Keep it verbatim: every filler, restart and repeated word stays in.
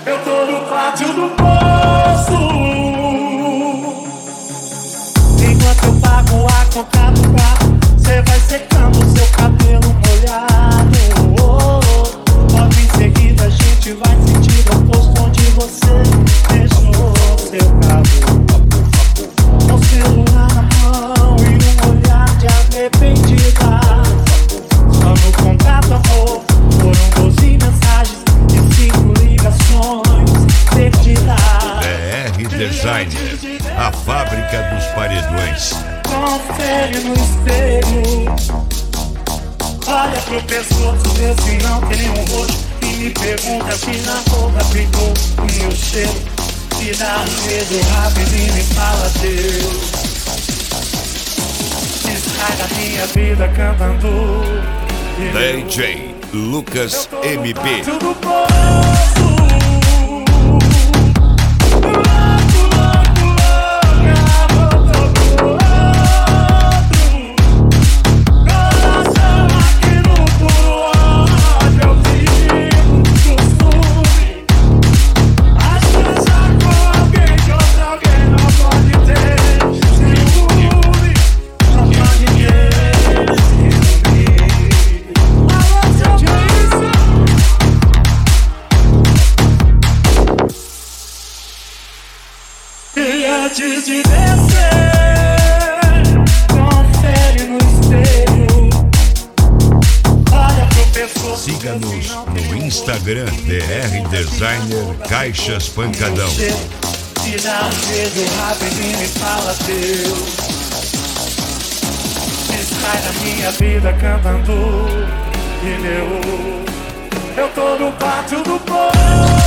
Eu tô no pátio do poço. Enquanto eu pago a conta do carro, cê vai secando seu cabelo molhado. Oh, oh. Logo em seguida a gente vai sentir o oposto onde você deixou seu carro. Com celular na mão e um olhar de arrependida. Só no contato, amor, foram doze mensagens e cinco ligações perdidas. D R Designer, a fábrica dos paredões. Confere no espelho, olha pro pescoço, vê se não tem um roxo. E me pergunta se na roupa ficou o meu cheiro. Se dá um beijo rapidinho e fala Deus. Estraga minha vida cantando. D J Lucas M P. Tudo posso. Antes de descer, confere no espelho, olha pro pescoço. Siga-nos no Instagram, D R Designer Caixas Pancadão. Se dá um beijo rapidinho e fala Deus. Sai da minha vida cantando. E meu, eu tô no pátio do povo.